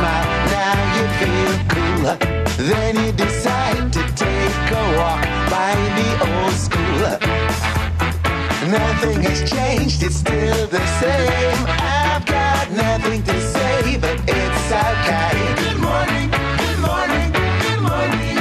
smile, now you feel cooler. Then you decide to take a walk by the old school. Nothing has changed, it's still the same. I've got nothing to say, but it's okay. Good morning, good morning, good morning.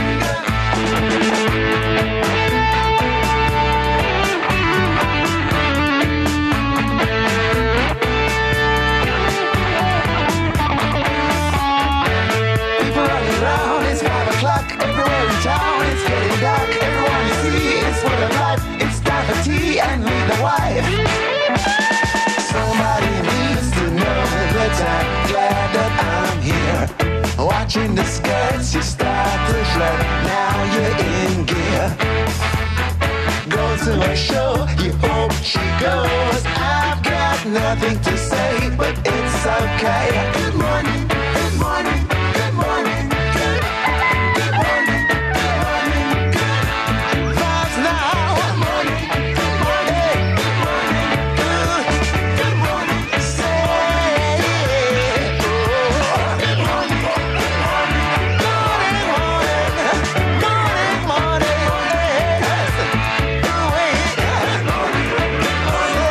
People running around, it's 5 o'clock. Everywhere in town, it's getting dark. Everyone you see is full of life. It's time for tea and meet the wife. Somebody needs to know that I'm glad that I'm here. Watching the skirts, you start to flirt. Now you're in gear. Go to a show, you hope she goes. I've got nothing to say, but it's okay. Good morning, good morning, good morning, good, good morning, good morning, good vibes now. Good morning, good morning, hey, good morning, good, good morning. Say, oh, good morning, good morning, morning, morning, morning, yes. Do it. Good morning, good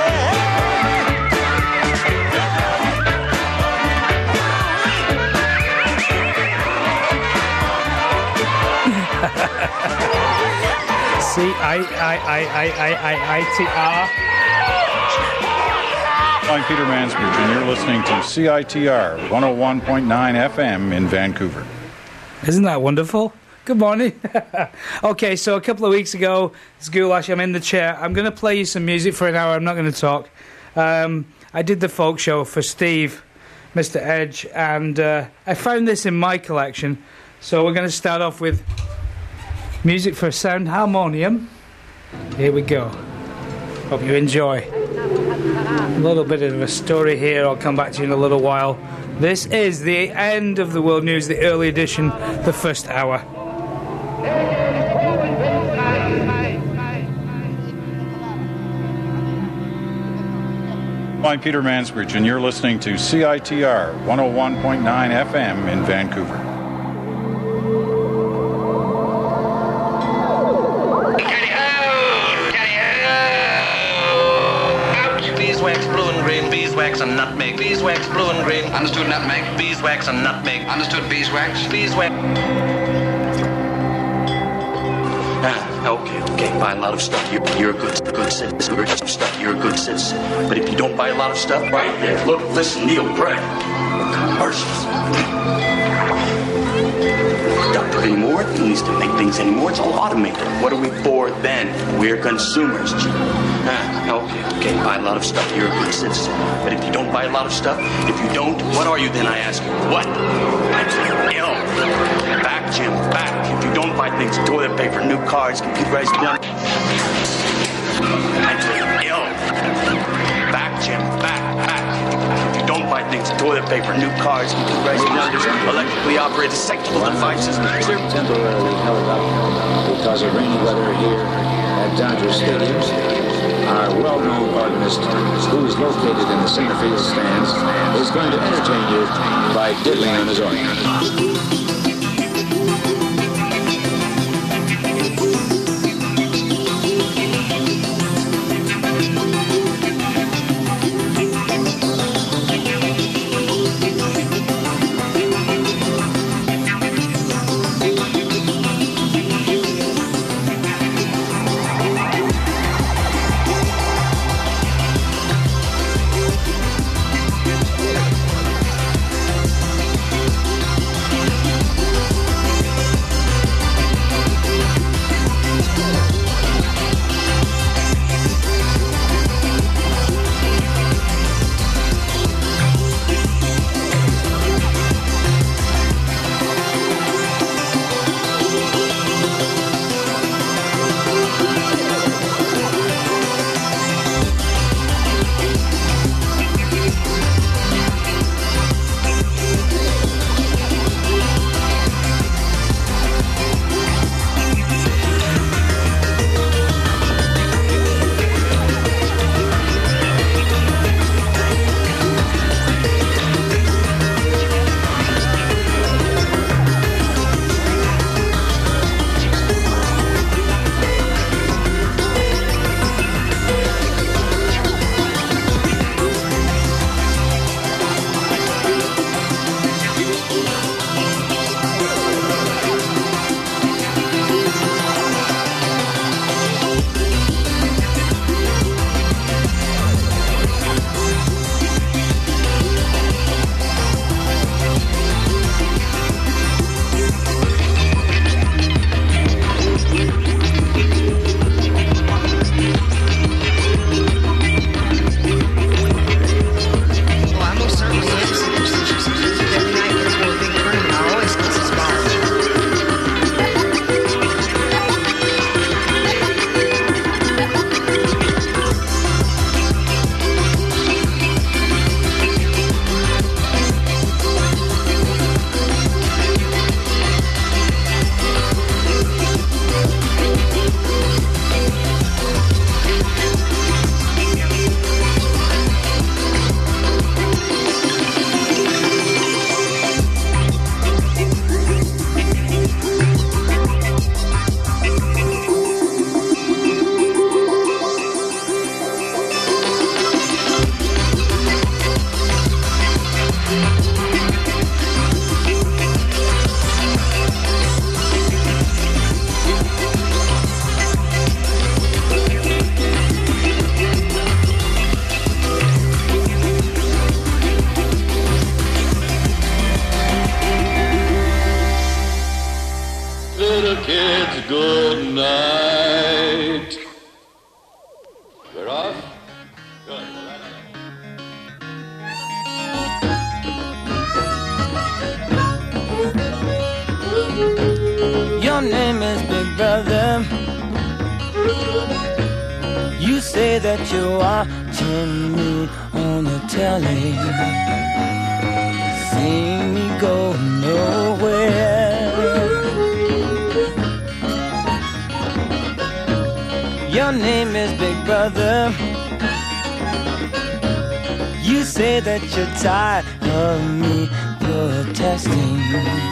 CITR. I'm Peter Mansbridge, and you're listening to CITR 101.9 FM in Vancouver. Isn't that wonderful? Good morning. Okay, so a couple of weeks ago, it's Goulash, I'm in the chair. I'm going to play you some music for an hour. I'm not going to talk. I did the folk show for Steve, Mr. Edge, and I found this in my collection. So we're going to start off with music for sound harmonium. Here we go. Hope you enjoy. A little bit of a story here. I'll come back to you in a little while. This is the end of the world news, the early edition, the first hour. I'm Peter Mansbridge, and you're listening to CITR 101.9 FM in Vancouver. Beeswax, blue and green, beeswax and nutmeg. Beeswax, blue and green. Understood nutmeg. Beeswax and nutmeg. Understood beeswax. Beeswax. Okay, buy a lot of stuff. You're a good citizen. You're a good citizen. But if you don't buy a lot of stuff, right there, look, listen, Neil, pray. Commercials. Don't put any more things to make things anymore. It's all automated. What are we for then? We're consumers. Okay, buy a lot of stuff. You're a good citizen. But if you don't buy a lot of stuff, if you don't, what are you then, I ask you? What? I'm ill. Back, Jim, back. If you don't buy things, toilet paper, new cars, computerized gun. I'm ill. Back, Jim, back. If you don't buy things, toilet paper, new cars, computerized guns, electrically operated sexual devices. Temporarily held up because of rainy weather here at Dodger Stadium. Our well-known organist, who is located in the center field stands, is going to entertain you by diddling on his organ. good night. We're off? Good. Your name is Big Brother. You say that you're watching me on the telly, seeing me go nowhere. Your name is Big Brother. You say that you're tired of me protesting,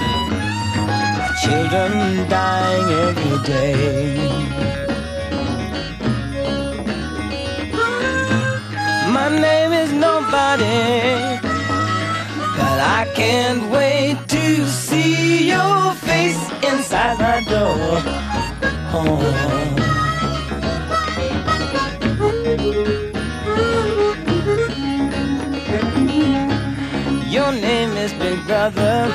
children dying every day. My name is nobody, but I can't wait to see your face inside my door. Oh. Your name is Big Brother.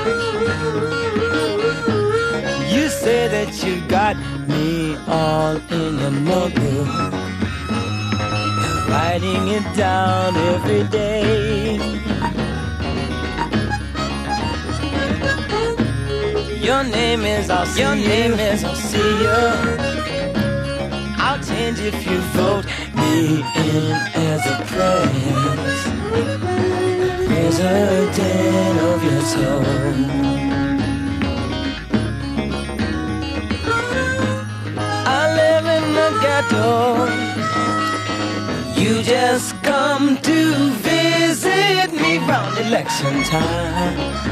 You say that you got me all in your notebook, writing it down every day. Your name is I'll see Your name is I'll see you. I'll change if you vote me in as a president of your soul. I live in the ghetto. You just come to visit me round election time.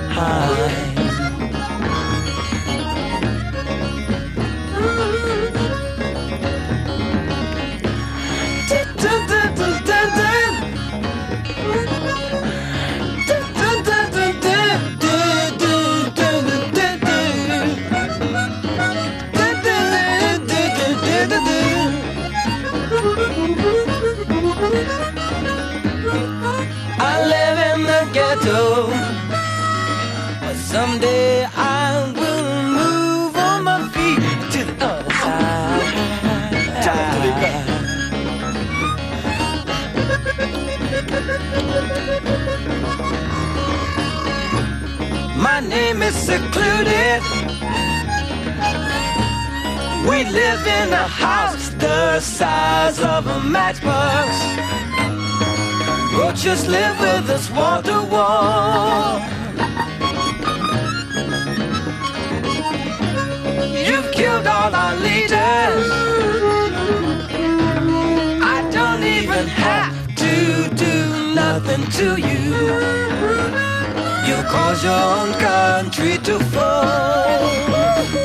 I live in the ghetto, but someday I will move on my feet to the other side. My name is secluded. We live in a house the size of a matchbox. Roaches live with us wall to wall. You've killed all our leaders. I don't even have to do nothing to you. You cause your own country to fall.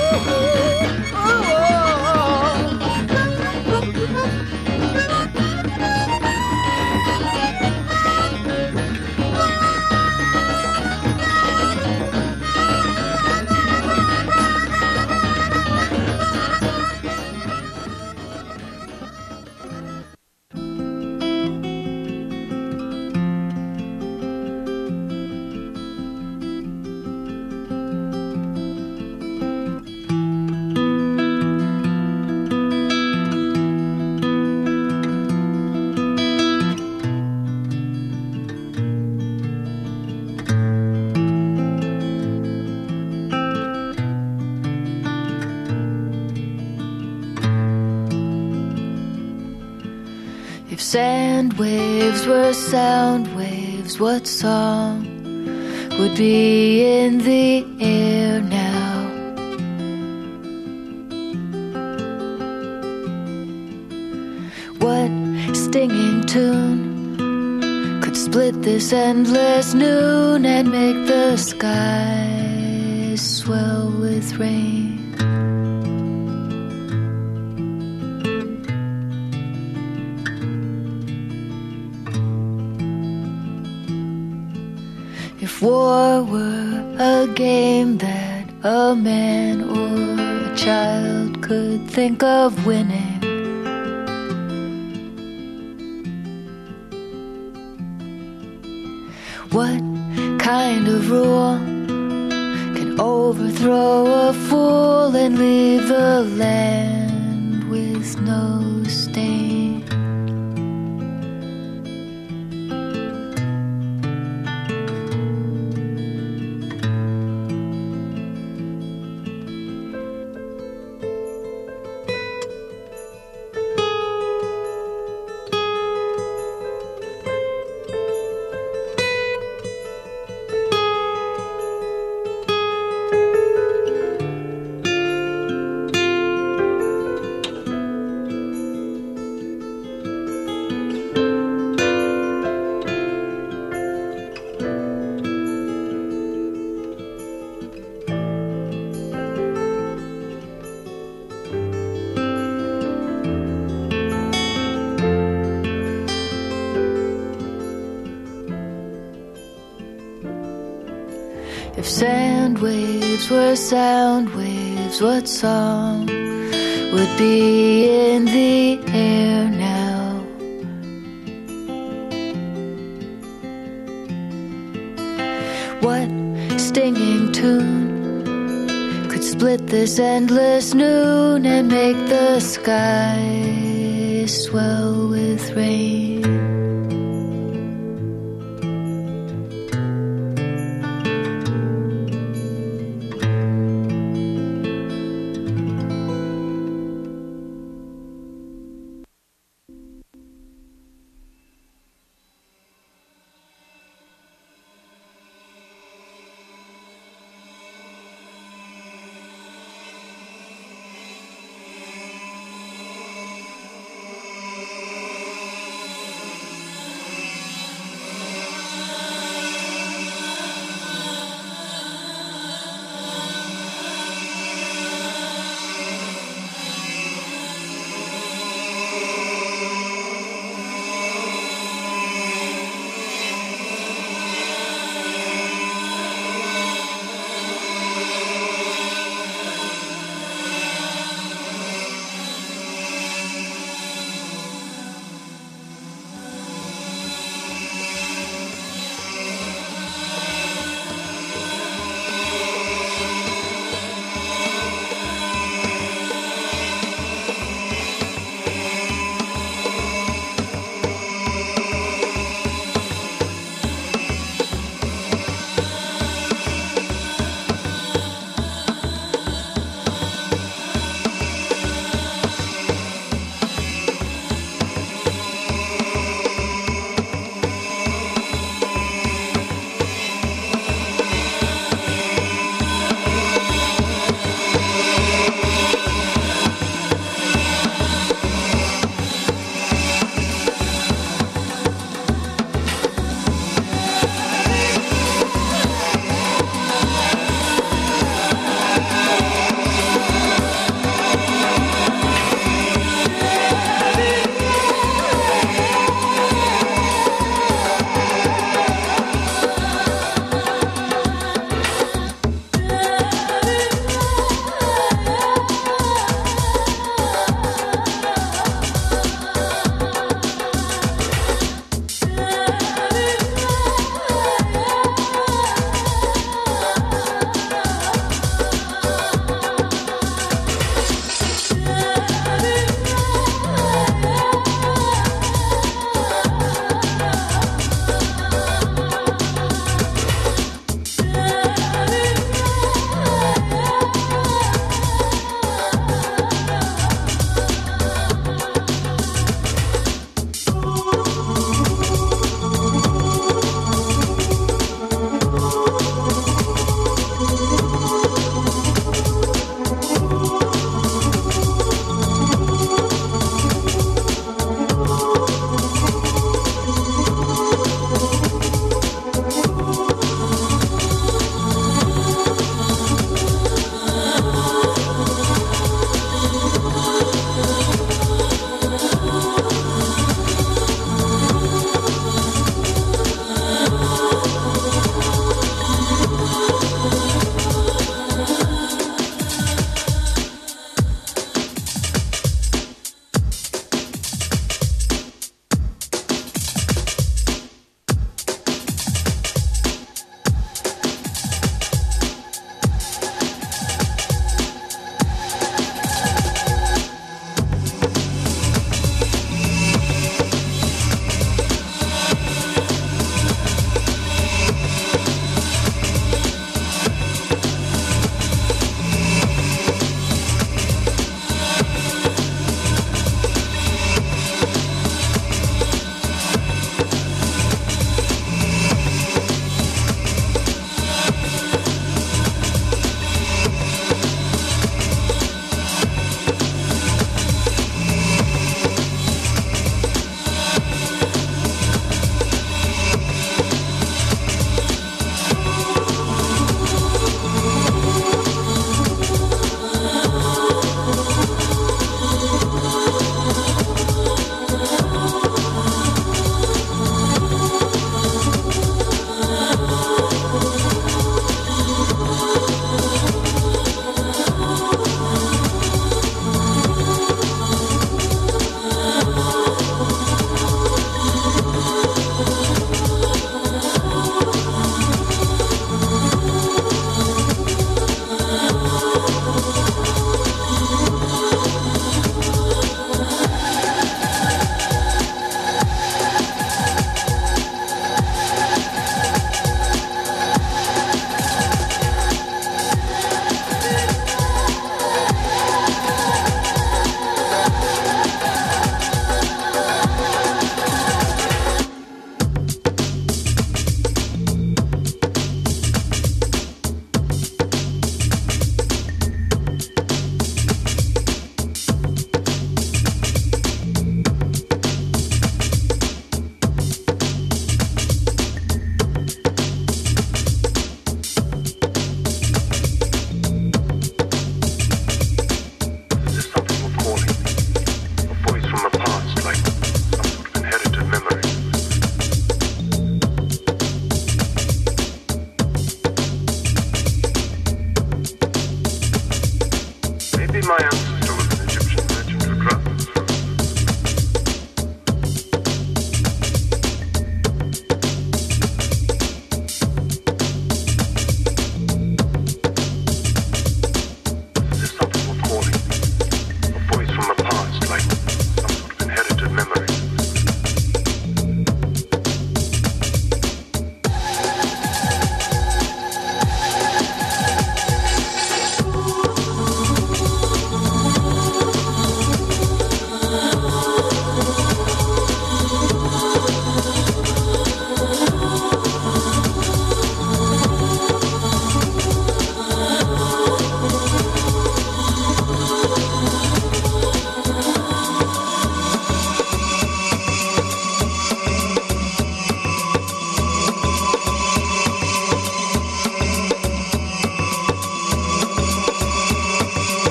If sand waves were sound waves, what song would be in the air now? What stinging tune could split this endless noon and make the sky swell with rain? If war were a game that a man or a child could think of winning, what kind of rule can overthrow a fool and leave the land with no stain. If sand waves were sound waves, what song would be in the air now? What stinging tune could split this endless noon and make the sky swell with rain?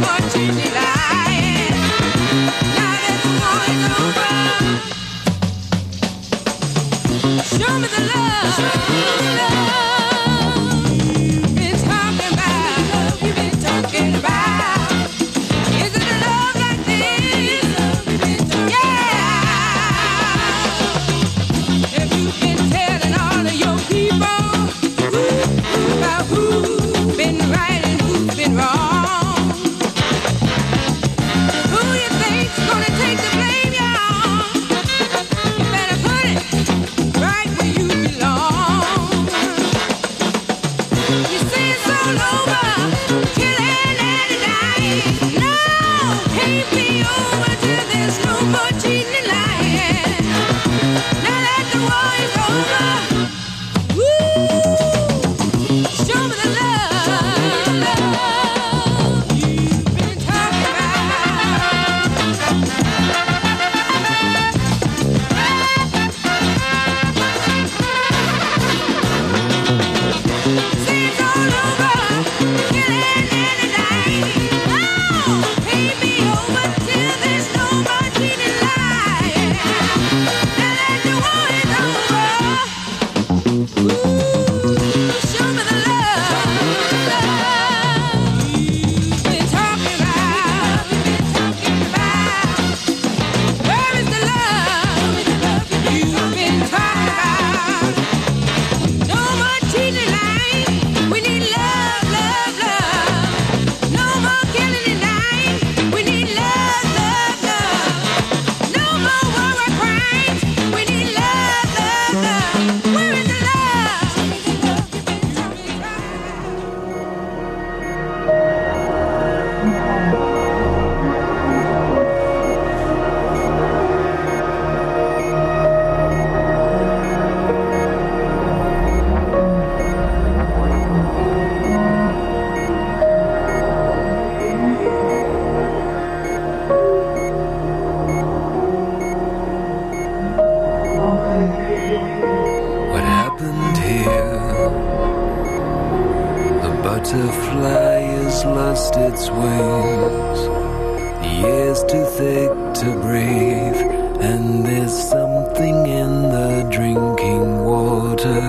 butterfly has lost its wings. The air's too thick to breathe, and there's something in the drinking water.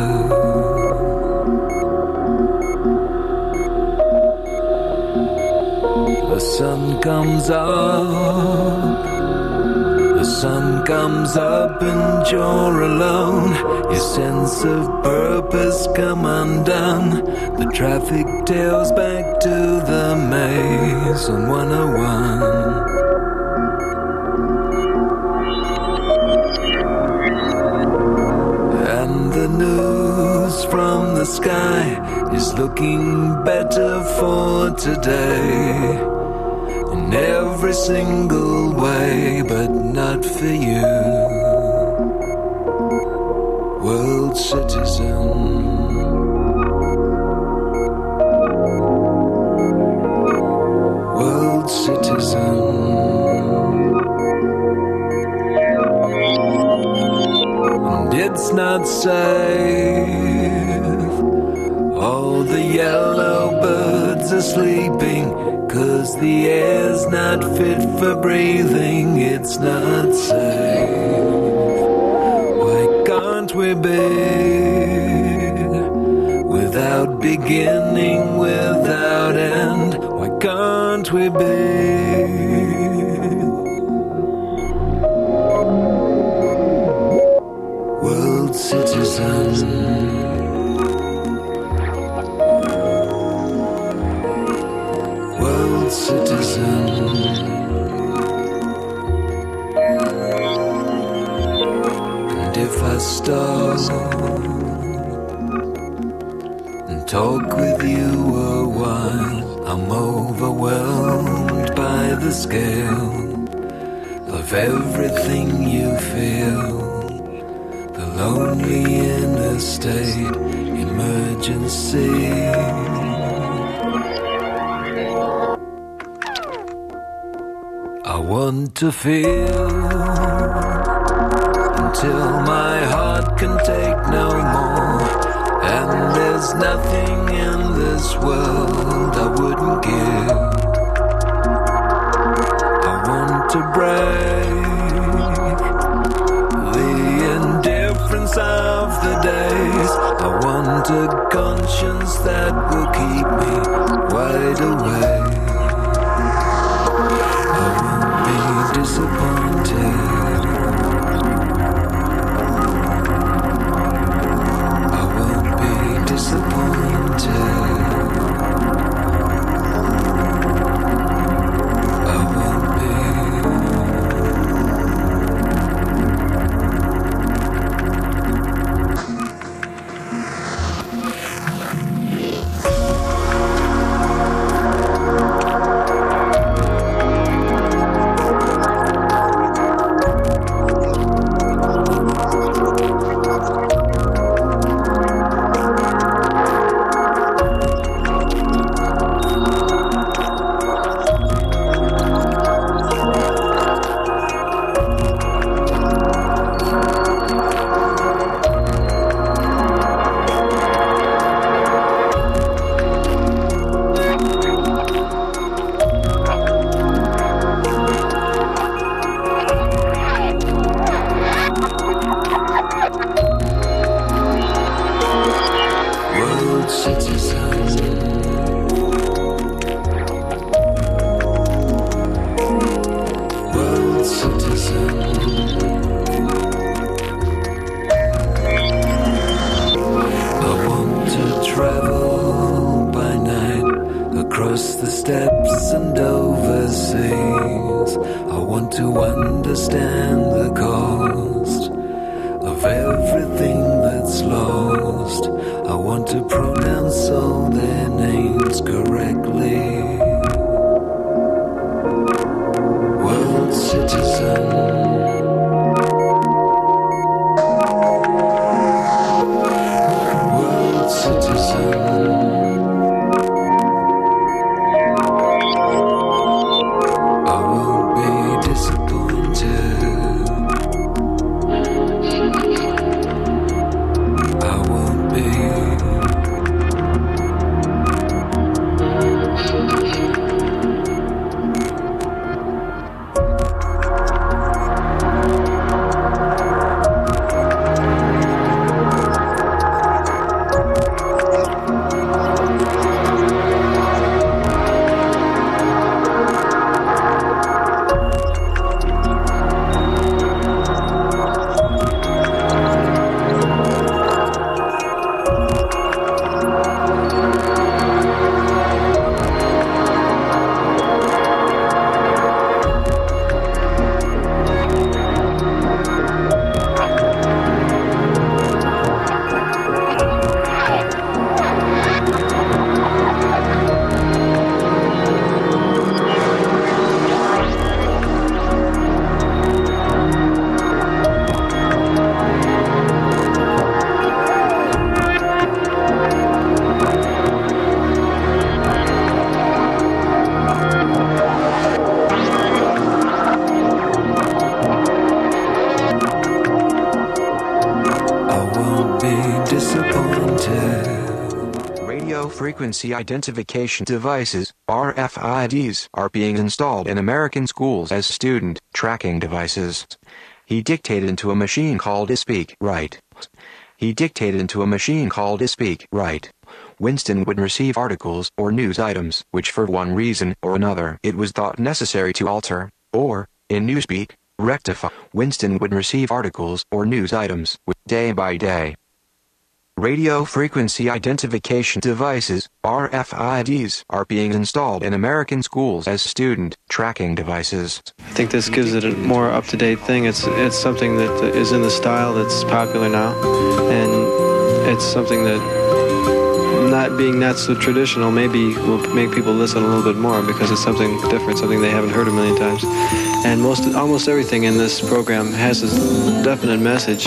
The sun comes up. The sun comes up and you're alone. Your sense of purpose come undone. The traffic tails back to the maze on 101. And the news from the sky is looking better for today. In every single way, but not for you, world citizen. World citizen. And it's not safe. All the yellow birds are sleeping, 'cause the air's not fit for breathing. It's not safe. Why can't we be without beginning, without end? Why can't we be world citizens? Citizen. And if I stop and talk with you a while, I'm overwhelmed by the scale of everything you feel. The lonely interstate emergency. I want to feel until my heart can take no more. And there's nothing in this world I wouldn't give that will keep me wide awake. I won't be disappointed. I won't be disappointed. Frequency identification devices, RFIDs, are being installed in American schools as student tracking devices. He dictated into a machine called Speak Right. He dictated into a machine called Speak Right. Winston would receive articles or news items which for one reason or another it was thought necessary to alter, or, in Newspeak, rectify. Winston would receive articles or news items which day by day. Radio frequency identification devices, RFIDs, are being installed in American schools as student tracking devices. I think this gives it a more up-to-date thing. It's something that is in the style that's popular now, and it's something that, not so traditional, maybe will make people listen a little bit more because it's something different, something they haven't heard a million times. And almost everything in this program has a definite message.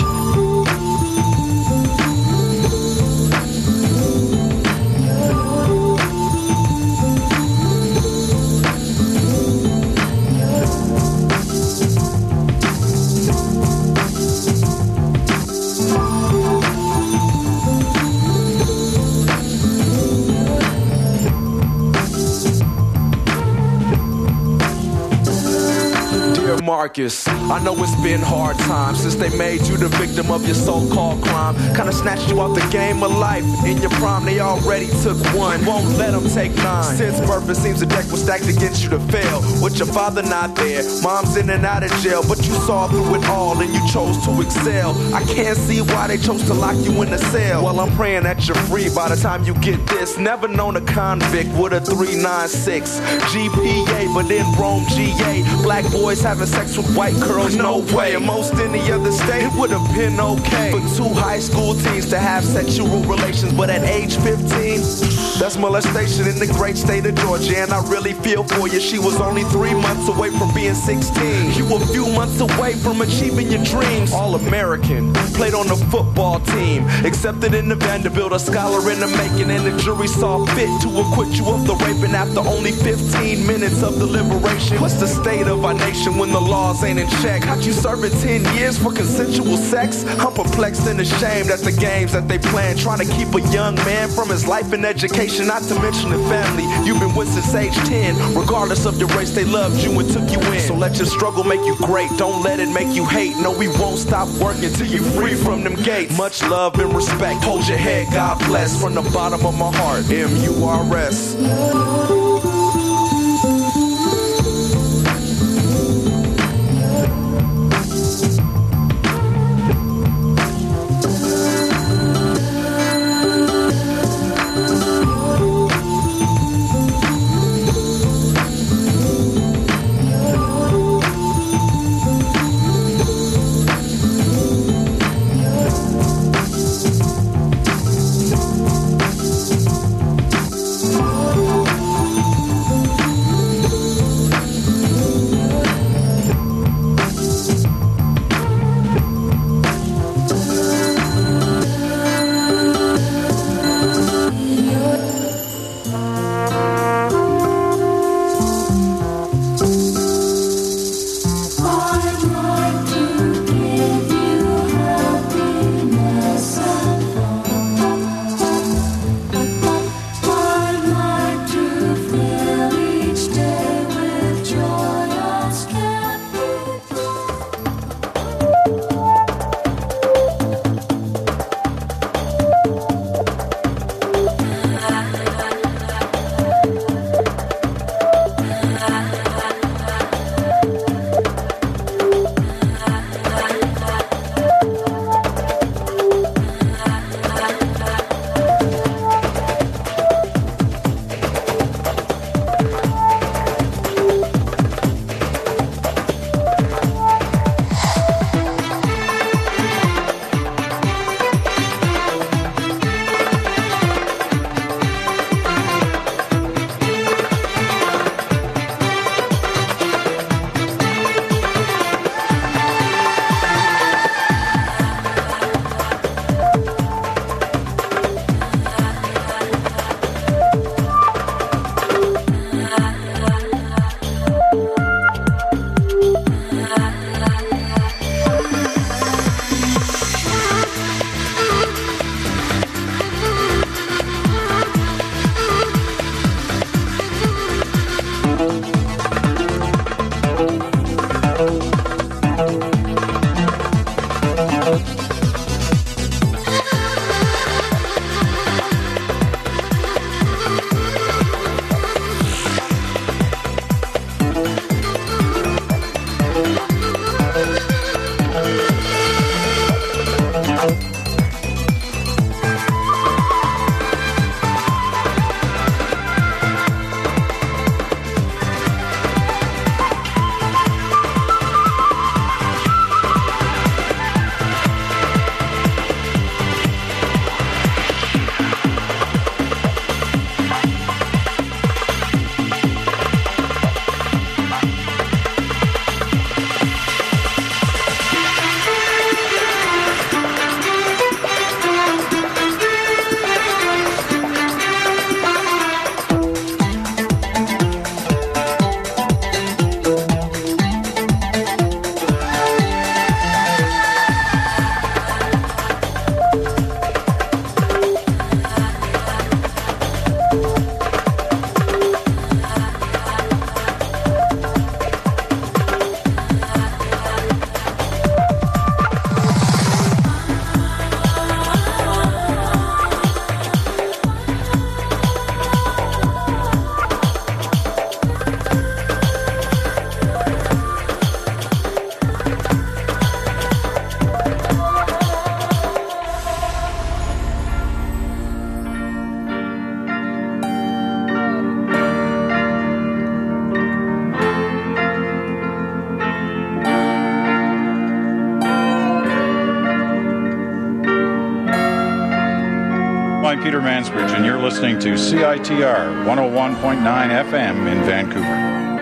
Marcus. I know it's been hard times since they made you the victim of your so-called crime. Kinda snatched you out the game of life. In your prime, they already took one. Won't let them take 9. Since birth, it seems the deck was stacked against you to fail. With your father not there, mom's in and out of jail, but you saw through it all and you chose to excel. I can't see why they chose to lock you in a cell. Well, I'm praying that you're free by the time you get this. Never known a convict with a 396 GPA, but in Rome, GA. Black boys having sex with white girls, no way. In most any other state, it would have been okay for 2 high school teens to have sexual relations, but at age 15, that's molestation in the great state of Georgia. And I really feel for you. She was only 3 months away from being 16. You a few months away from achieving your dreams. All-American, played on the football team, accepted into Vanderbilt, a scholar in the making, and the jury saw fit to acquit you of the raping after only 15 minutes of deliberation. What's the state of our nation when the laws ain't in check? Got you serving 10 years for consensual sex? I'm perplexed and ashamed at the games that they plan, trying to keep a young man from his life and education, not to mention the family you've been with since age 10. Regardless of your race, they loved you and took you in. So let your struggle make you great, don't let it make you hate. No, we won't stop working till you free from them gates. Much love and respect, hold your head, God bless. From the bottom of my heart, M-U-R-S. Peter Mansbridge, and you're listening to CITR 101.9 FM in Vancouver.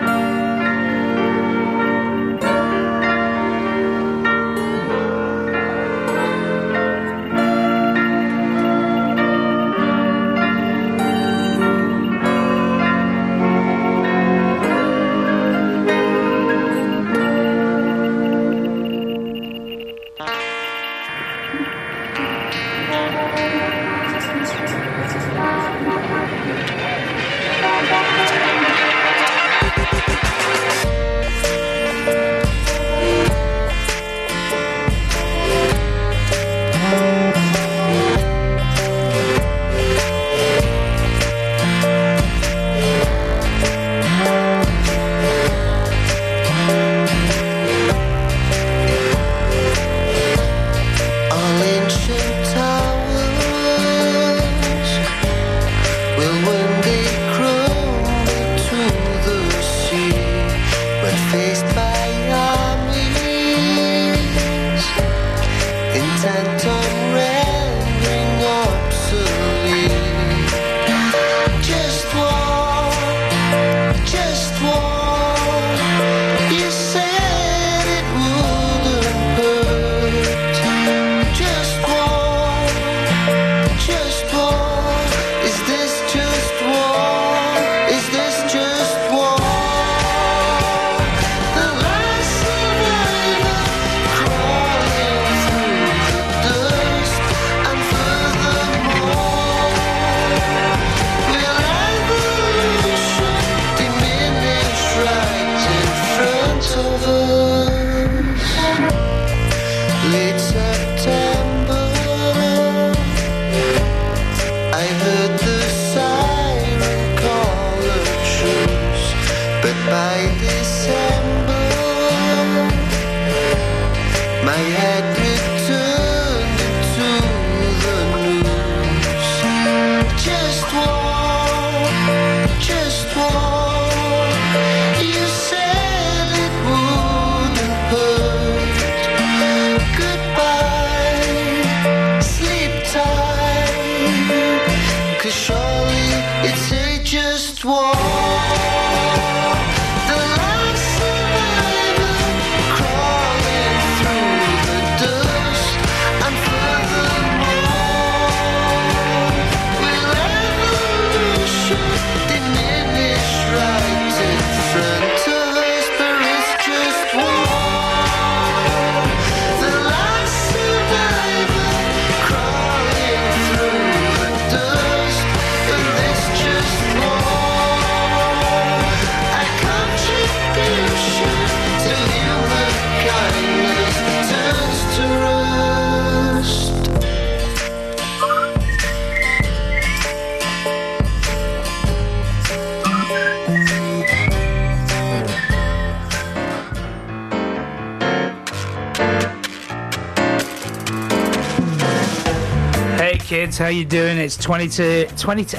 Kids, how you doing? It's 20 to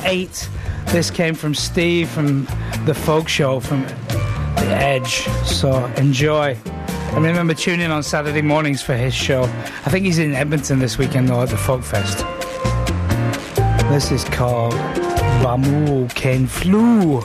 8. This came from Steve from the Folk Show from The Edge, so enjoy. And remember, tune in on Saturday mornings for his show. I think he's in Edmonton this weekend though at the Folk Fest. This is called Bamu Ken Flu.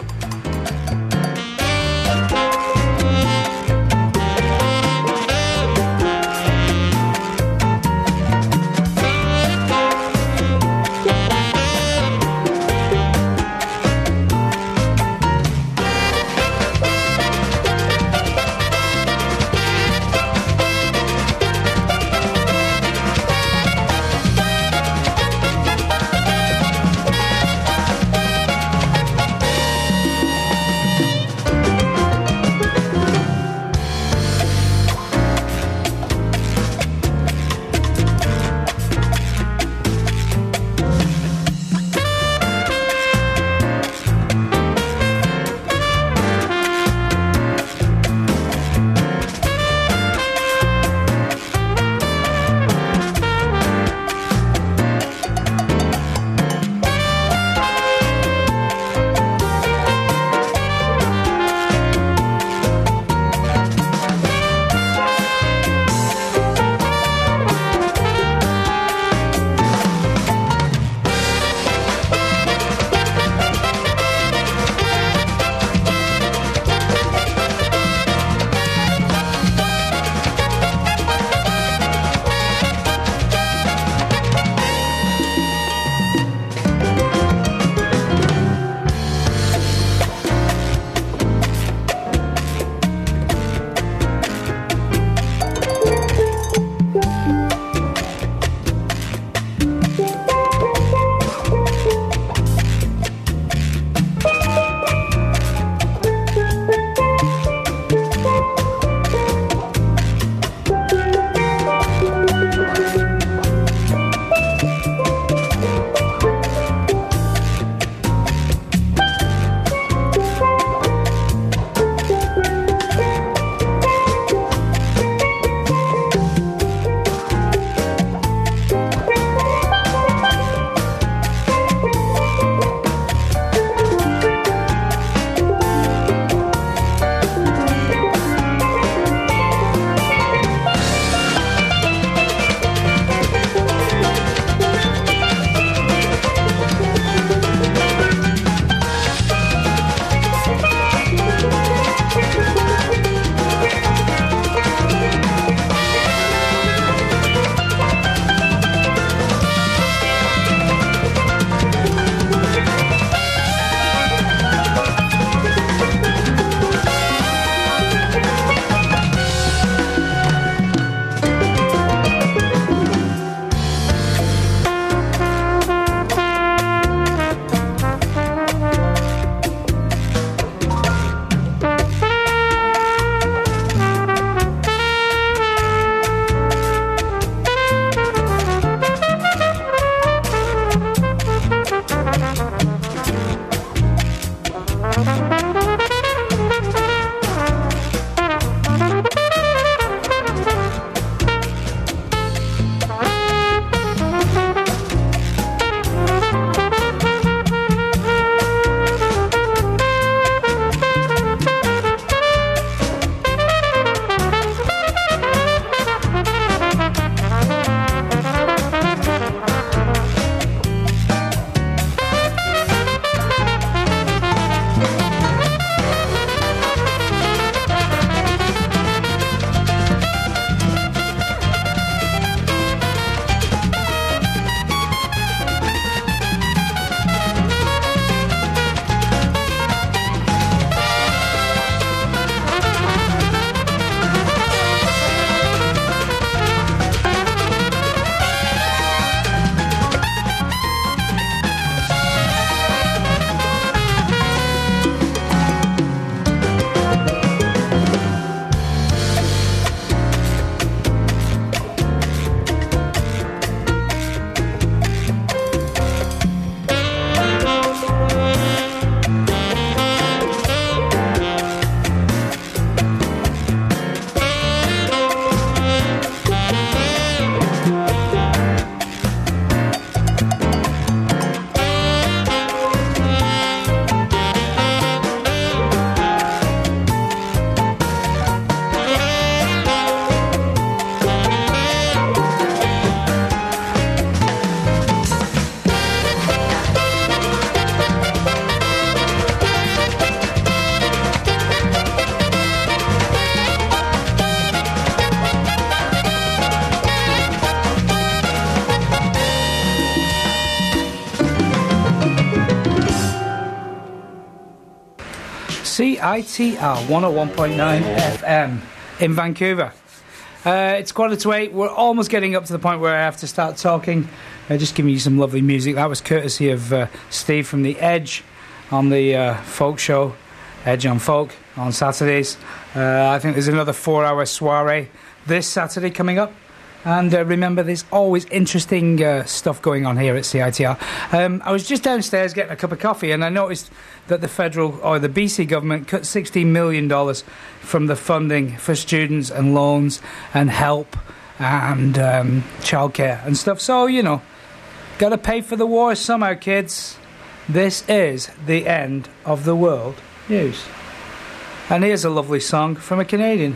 CITR 101.9 FM in Vancouver. It's 7:45. We're almost getting up to the point where I have to start talking. Just giving you some lovely music. That was courtesy of Steve from The Edge on the folk show, Edge on Folk, on Saturdays. I think there's another 4-hour soiree this Saturday coming up. And remember, there's always interesting stuff going on here at CITR. I was just downstairs getting a cup of coffee, and I noticed that the federal, or the BC government, cut $16 million from the funding for students and loans and help and childcare and stuff. So, you know, got to pay for the war somehow, kids. This is the end of the world news. And here's a lovely song from a Canadian.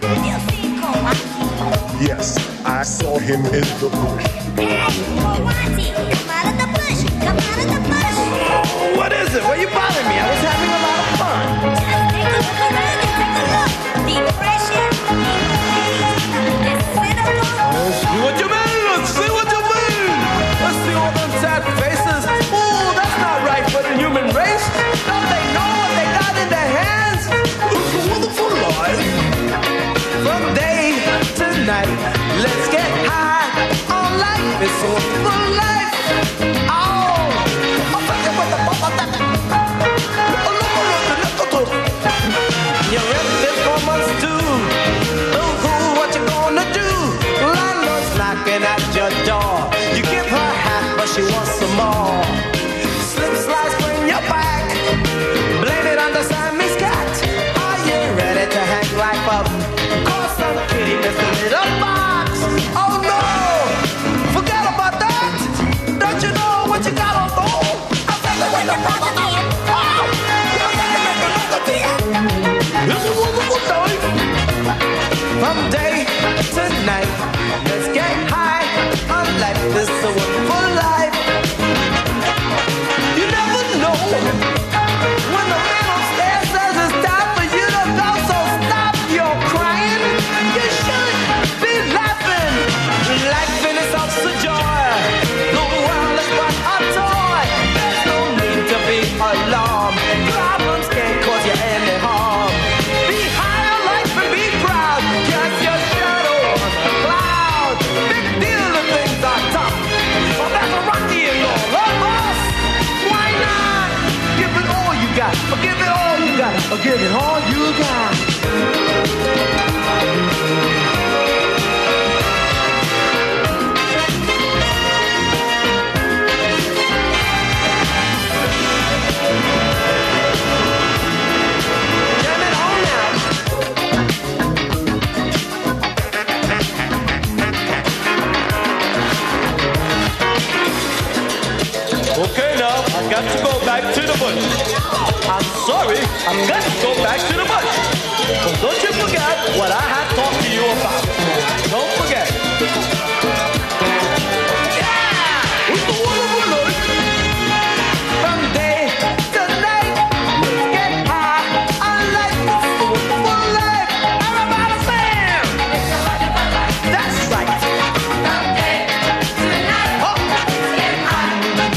Yes, I saw him in the bush. Hey, Monty, come out of the bush. Come out of the bush. What is it? Why are you bothering me? I was having a lot of fun. Just take a look around and take a look. Depression, it's cynical. See what you mean? Let's see what you mean. Let's see all them sad faces. Ooh, that's not right for the human race. Don't they know what they got in their hands? It's a wonderful life. From day to night, let's get high on life. It's a wonderful life. Oh, you're ready this woman's too. Oh, what you gonna do? Landlord's knocking at your door. You give her half, but she wants some more. Slip, slide, spring your back. Blame it on the Siamese cat. Are you ready to hang life up? Cause some kitty missed a little box. Oh no! Forget about that! Don't you know what you got on for? I'll take away the property. It's a wonderful life. From day to night, let's get high on life. This is a wonderful life. You never know when the man upstairs says it's time for you to go. So stop your crying. You should be laughing. Life in itself is a joy. The world is but a toy. There's no need to be alarmed. Problems can't cause you any harm. Be high on life and be proud. Cast your shadow on the cloud. Big deal if things are tough. Well, that's a rocky and all of us. Why not? Give it all you got. Or give it all you got. Or give it all you got. Okay, now, I got to go back to the bush. I'm sorry, I've got to go back to the bush. So don't you forget what I had talked to you about. Don't forget. Yeah! It's a wonderful life. From day to night, let's get high on life. It's a wonderful life. Everybody sing! That's right. From day to night, let's get high.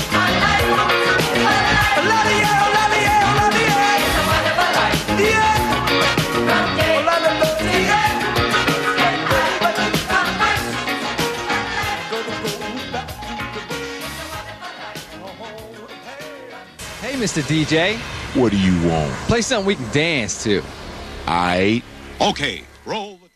Hey, Mr. DJ. What do you want? Play something we can dance to. Aight. Okay, roll the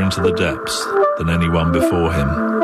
into the depths than anyone before him.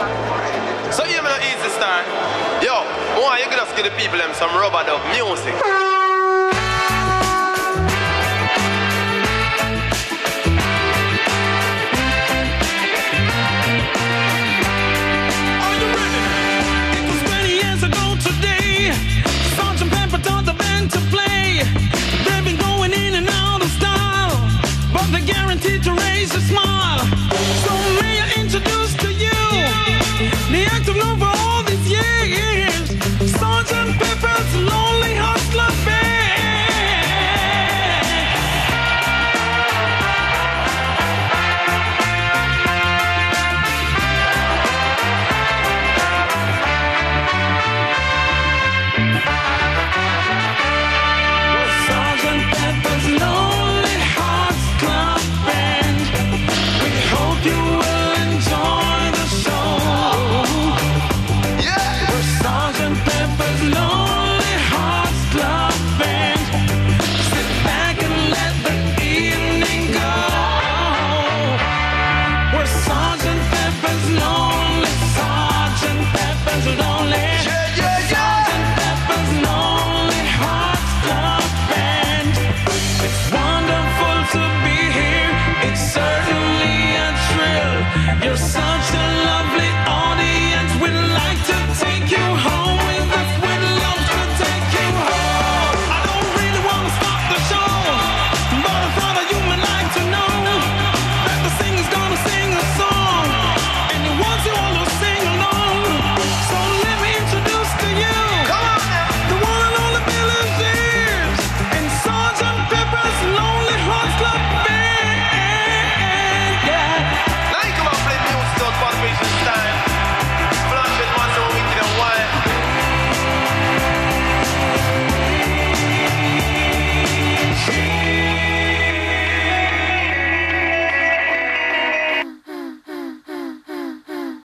Some rubber dub music.